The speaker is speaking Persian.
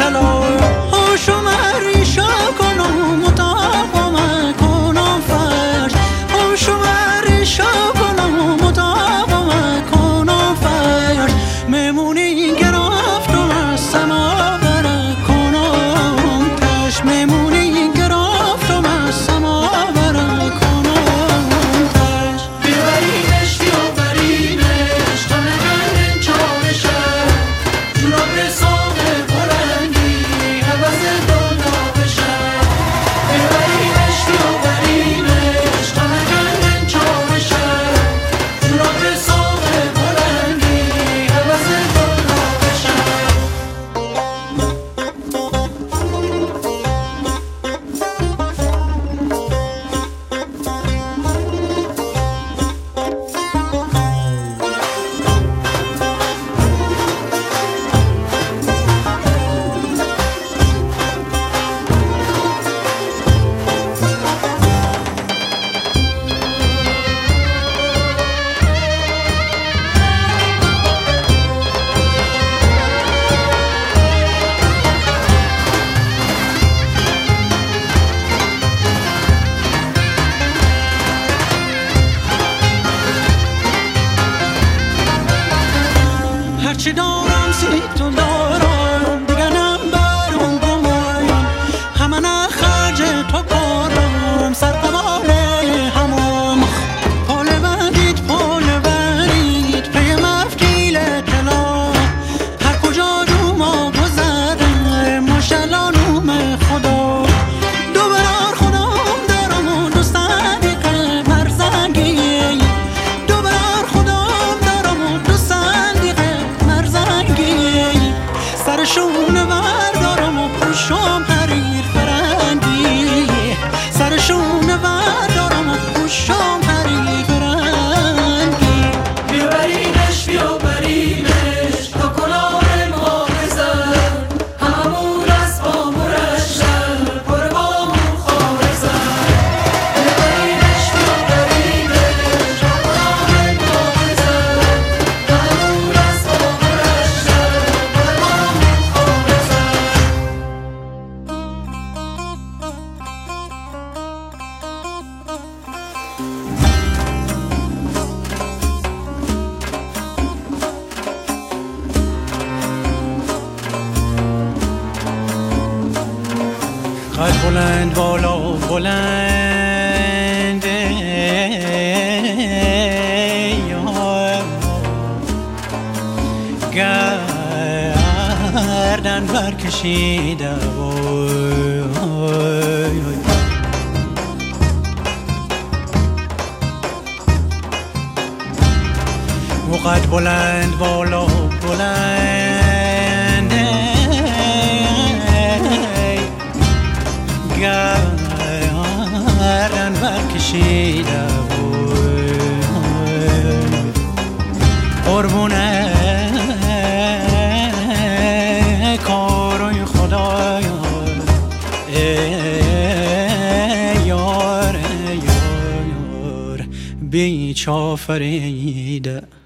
طلا هاشم ریشا کنم مطاقم کنم فرش هاشم ریشا کنم مطاقم کنم فرش میمونی گرفتم از سما بره کنم تش میمونی گرفتم از سما بره کنم تش بیبرینش بیبرینش تا نگردن چارشه جورا به ساق بلندی حوض دنیا بشه بیبرینش بیبرینش تا نگردن چارشه جورا به ساق بلندی حوض دنیا بشه هرچی دارم سی تو دارم دیگه نبرم گمایم همه نه خرج تو کارم سر قباله همام پال بندید پال برید پی مفتیل طلا هر کجا جو ما گذره ماشالله خدا دو برار خودم دارم و دو صدیق مرزنگی دو برار خودم دارم و دو صدیق سرشون بردارم و پوشم حریر فرنگی سرشون بردارم و پوشم حریر فرنگی بیبرینش بیبرینش تا کلاه ما بزن همون از با مرشن پر با مخاره زن بیبرینش بیبرینش تا کلاه ما بزن همون از با مرشن قد بلند بالا بلند گردن برکشیده و قد بلند بالا بلند گردن برکشیده قربونه کارای خدا یار بیچ آفریده